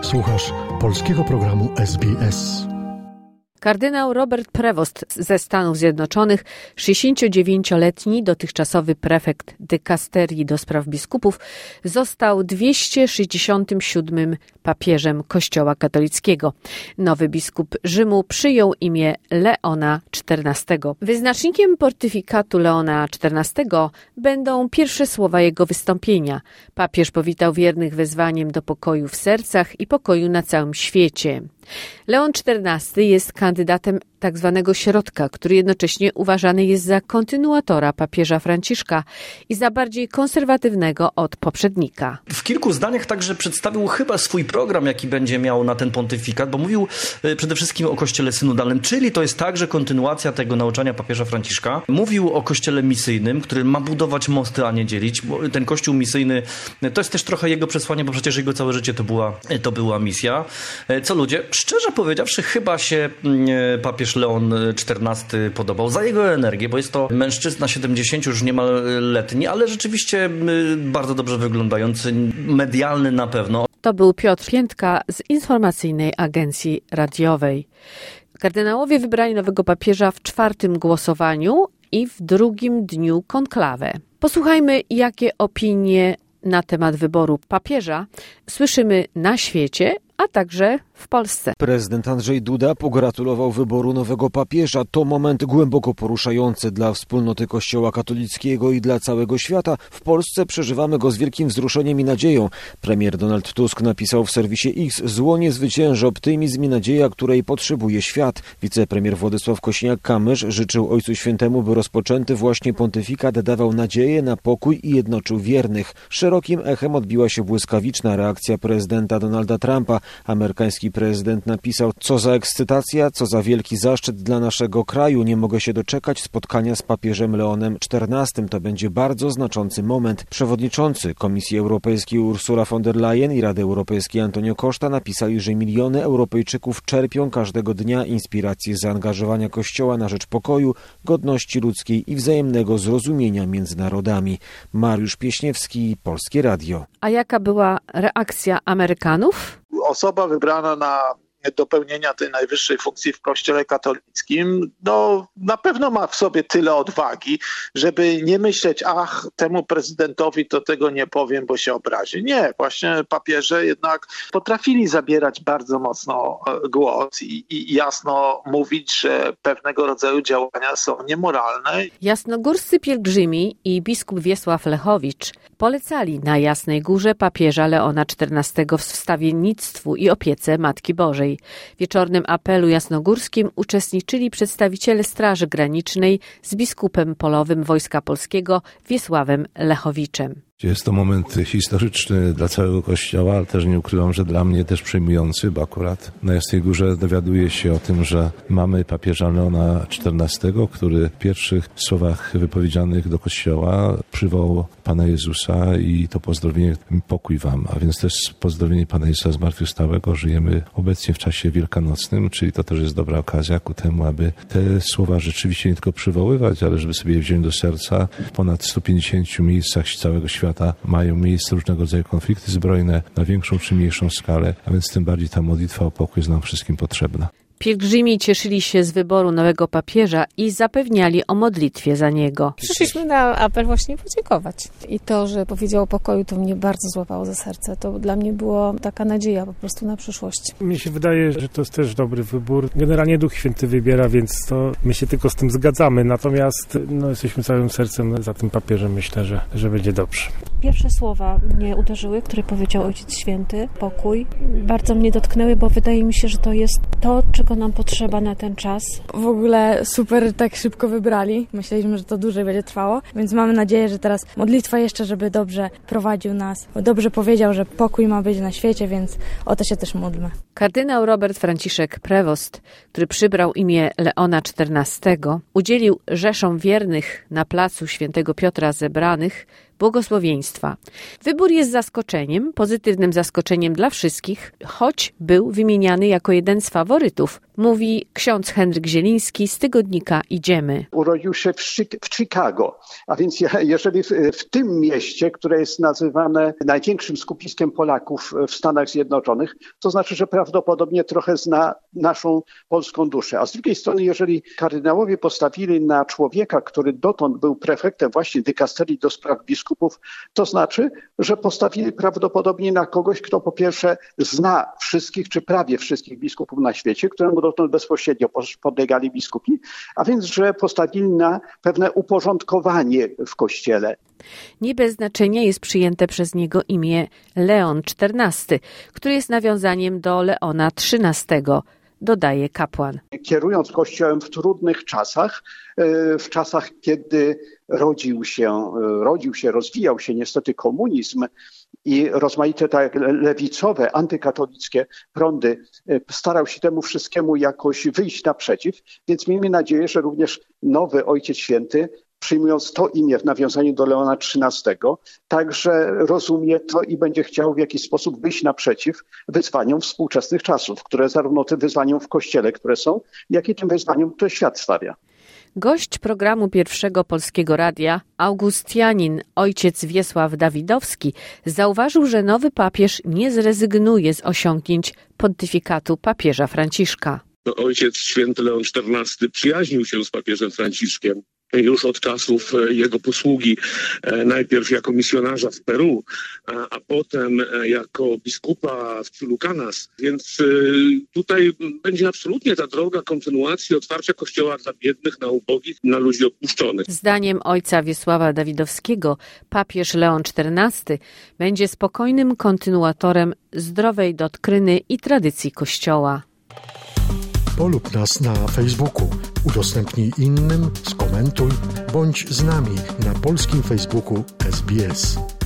Słuchasz polskiego programu SBS. Kardynał Robert Prevost ze Stanów Zjednoczonych, 69-letni dotychczasowy prefekt dykasterii do spraw biskupów, został 267. papieżem Kościoła katolickiego. Nowy biskup Rzymu przyjął imię Leona XIV. Wyznacznikiem pontyfikatu Leona XIV będą pierwsze słowa jego wystąpienia. Papież powitał wiernych wezwaniem do pokoju w sercach i pokoju na całym świecie. Leon XIV jest kandydatem tak zwanego środka, który jednocześnie uważany jest za kontynuatora papieża Franciszka i za bardziej konserwatywnego od poprzednika. W kilku zdaniach także przedstawił chyba swój program, jaki będzie miał na ten pontyfikat, bo mówił przede wszystkim o kościele synodalnym, czyli to jest także kontynuacja tego nauczania papieża Franciszka. Mówił o kościele misyjnym, który ma budować mosty, a nie dzielić, bo ten kościół misyjny to jest też trochę jego przesłanie, bo przecież jego całe życie to była misja. Co ludzie, szczerze powiedziawszy, chyba się papież Leon XIV podobał za jego energię, bo jest to mężczyzna 70 już niemal letni, ale rzeczywiście bardzo dobrze wyglądający, medialny na pewno. To był Piotr Piętka z Informacyjnej Agencji Radiowej. Kardynałowie wybrali nowego papieża w 4. głosowaniu i w 2. dniu konklawę. Posłuchajmy, jakie opinie na temat wyboru papieża słyszymy na świecie, a także w Polsce. Prezydent Andrzej Duda pogratulował wyboru nowego papieża. To moment głęboko poruszający dla wspólnoty Kościoła katolickiego i dla całego świata. W Polsce przeżywamy go z wielkim wzruszeniem i nadzieją. Premier Donald Tusk napisał w serwisie X: zło nie zwycięży, optymizm i nadzieja, której potrzebuje świat. Wicepremier Władysław Kosiniak-Kamysz życzył Ojcu Świętemu, by rozpoczęty właśnie pontyfikat dawał nadzieję na pokój i jednoczył wiernych. Szerokim echem odbiła się błyskawiczna reakcja prezydenta Donalda Trumpa. Amerykański prezydent napisał: co za ekscytacja, co za wielki zaszczyt dla naszego kraju. Nie mogę się doczekać spotkania z papieżem Leonem XIV. To będzie bardzo znaczący moment. Przewodniczący Komisji Europejskiej Ursula von der Leyen i Rady Europejskiej Antonio Costa napisali, że miliony Europejczyków czerpią każdego dnia inspiracji z zaangażowania Kościoła na rzecz pokoju, godności ludzkiej i wzajemnego zrozumienia między narodami. Mariusz Pieśniewski, Polskie Radio. A jaka była reakcja Amerykanów? Osoba wybrana do pełnienia tej najwyższej funkcji w Kościele katolickim, na pewno ma w sobie tyle odwagi, żeby nie myśleć: ach, temu prezydentowi to tego nie powiem, bo się obrazi. Nie, właśnie papieże jednak potrafili zabierać bardzo mocno głos i jasno mówić, że pewnego rodzaju działania są niemoralne. Jasnogórscy pielgrzymi i biskup Wiesław Lechowicz polecali na Jasnej Górze papieża Leona XIV w wstawiennictwu i opiece Matki Bożej. W wieczornym apelu jasnogórskim uczestniczyli przedstawiciele Straży Granicznej z biskupem polowym Wojska Polskiego Wiesławem Lechowiczem. Jest to moment historyczny dla całego Kościoła, ale też nie ukrywam, że dla mnie też przejmujący, bo akurat na Jasnej Górze dowiaduję się o tym, że mamy papieża Leona XIV, który w pierwszych słowach wypowiedzianych do Kościoła przywołał Pana Jezusa i to pozdrowienie: pokój wam, a więc też pozdrowienie Pana Jezusa zmartwychwstałego. Żyjemy obecnie w czasie wielkanocnym, czyli to też jest dobra okazja ku temu, aby te słowa rzeczywiście nie tylko przywoływać, ale żeby sobie je wziąć do serca. W ponad 150 miejscach całego świata mają miejsce różnego rodzaju konflikty zbrojne na większą czy mniejszą skalę, a więc tym bardziej ta modlitwa o pokój jest nam wszystkim potrzebna. Pielgrzymi cieszyli się z wyboru nowego papieża i zapewniali o modlitwie za niego. Przyszliśmy na apel właśnie podziękować. I to, że powiedział o pokoju, to mnie bardzo złapało za serce. To dla mnie była taka nadzieja po prostu na przyszłość. Mi się wydaje, że to jest też dobry wybór. Generalnie Duch Święty wybiera, więc to my się tylko z tym zgadzamy. Natomiast jesteśmy całym sercem za tym papieżem. Myślę, że będzie dobrze. Pierwsze słowa mnie uderzyły, które powiedział Ojciec Święty, pokój. Bardzo mnie dotknęły, bo wydaje mi się, że to jest to, czego nam potrzeba na ten czas. W ogóle super tak szybko wybrali. Myśleliśmy, że to dłużej będzie trwało, więc mamy nadzieję, że teraz modlitwa jeszcze, żeby dobrze prowadził nas. Dobrze powiedział, że pokój ma być na świecie, więc o to się też módlmy. Kardynał Robert Franciszek Prevost, który przybrał imię Leona XIV, udzielił rzeszom wiernych na placu Świętego Piotra zebranych błogosławieństwa. Wybór jest zaskoczeniem, pozytywnym zaskoczeniem dla wszystkich, choć był wymieniany jako jeden z faworytów, mówi ksiądz Henryk Zieliński z tygodnika Idziemy. Urodził się w Chicago, a więc jeżeli w tym mieście, które jest nazywane największym skupiskiem Polaków w Stanach Zjednoczonych, to znaczy, że prawdopodobnie trochę zna naszą polską duszę. A z drugiej strony, jeżeli kardynałowie postawili na człowieka, który dotąd był prefektem właśnie dykasterii do spraw biskupów, to znaczy, że postawili prawdopodobnie na kogoś, kto po pierwsze zna wszystkich, czy prawie wszystkich biskupów na świecie, któremu dotąd bezpośrednio podlegali biskupi, a więc, że postawili na pewne uporządkowanie w Kościele. Nie bez znaczenia jest przyjęte przez niego imię Leon XIV, który jest nawiązaniem do Leona XIII, dodaje kapłan. Kierując Kościołem w trudnych czasach, w czasach, kiedy rozwijał się niestety komunizm i rozmaite lewicowe, antykatolickie prądy, starał się temu wszystkiemu jakoś wyjść naprzeciw, więc miejmy nadzieję, że również nowy Ojciec Święty, przyjmując to imię w nawiązaniu do Leona XIII, także rozumie to i będzie chciał w jakiś sposób wyjść naprzeciw wyzwaniom współczesnych czasów, które zarówno tym wyzwaniom w Kościele, które są, jak i tym wyzwaniom, które świat stawia. Gość programu Pierwszego Polskiego Radia, augustianin ojciec Wiesław Dawidowski, zauważył, że nowy papież nie zrezygnuje z osiągnięć pontyfikatu papieża Franciszka. Ojciec święty Leon XIV przyjaźnił się z papieżem Franciszkiem już od czasów jego posługi, najpierw jako misjonarza w Peru, a potem jako biskupa w Chulucanas. Więc tutaj będzie absolutnie ta droga kontynuacji otwarcia Kościoła dla biednych, na ubogich, na ludzi opuszczonych. Zdaniem ojca Wiesława Dawidowskiego papież Leon XIV będzie spokojnym kontynuatorem zdrowej doktryny i tradycji Kościoła. Polub nas na Facebooku, udostępnij innym, skomentuj, bądź z nami na polskim Facebooku SBS.